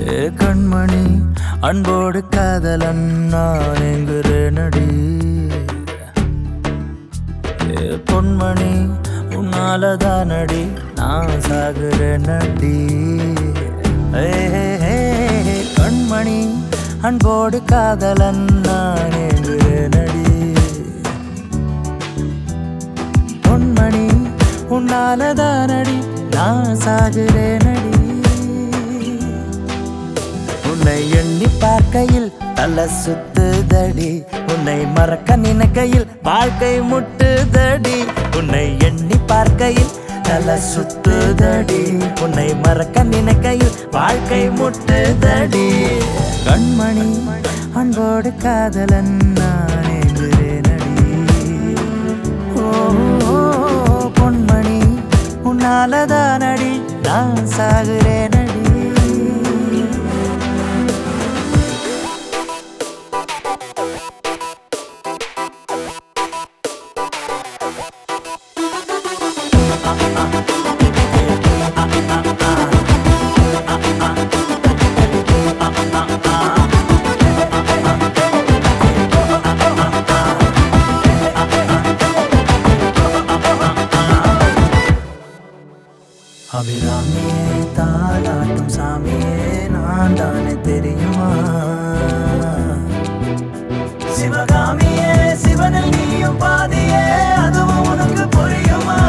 கண்மணி அன்போடு காதலன் நான் எங்குறேனடி பொன்மணி உன்னாலதானடி நான் சாகுறேனடி கண்மணி அன்போடு காதலன் நான் எங்குறேனடி பொன்மணி உன்னாலதானடி நான் சாகுறேனடி உன்னை எண்ணி பார்க்கையில் தலை சுத்துதடி உன்னை மறக்க நினைக்கையில் வாழ்க்கை முட்டுதடி உன்னை எண்ணி பார்க்கையில் தலை சுத்துதடி உன்னை மறக்க நினைக்கையில் வாழ்க்கை முட்டுதடி கண்மணி அன்போடு காதலன் நான் எங்குறேனடி ஓ பொன்மணி உன்னாலதானடி நான் சாகுறேனடி அபிராமியே தாலாட்டும் சாமியே நான் தானே தெரியுமா சிவகாமியே சிவனில் நீயும் பாதியே அதுவும் உனக்கு புரியுமா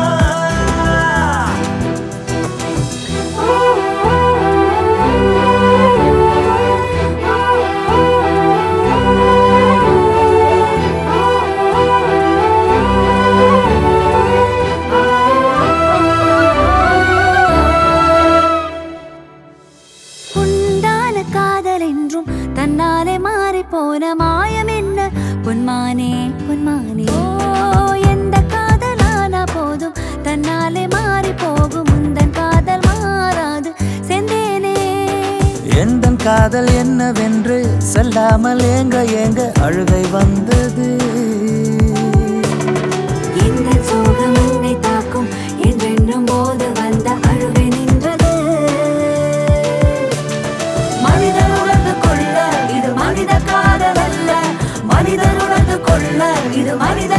தன்னாலே மாறி போன மாயம் என்ன பொன்மானே பொன்மானே ஓ எந்த காதலானா போதும் தன்னாலே மாறி போகும் உந்தன் காதல் மாறாது செந்தேனே எந்த காதல் என்னவென்று சொல்லாமல் ஏங்க அழுகை வந்தது இந்த சோகம் உன்னை தாக்கும் என்றென்றும் போது வந்த அழுகை நின்றது மனிதன் உணர்ந்து கொள்ள இது மனித காதல் அல்ல மனிதன் உணர்ந்து கொள்ள இது மனித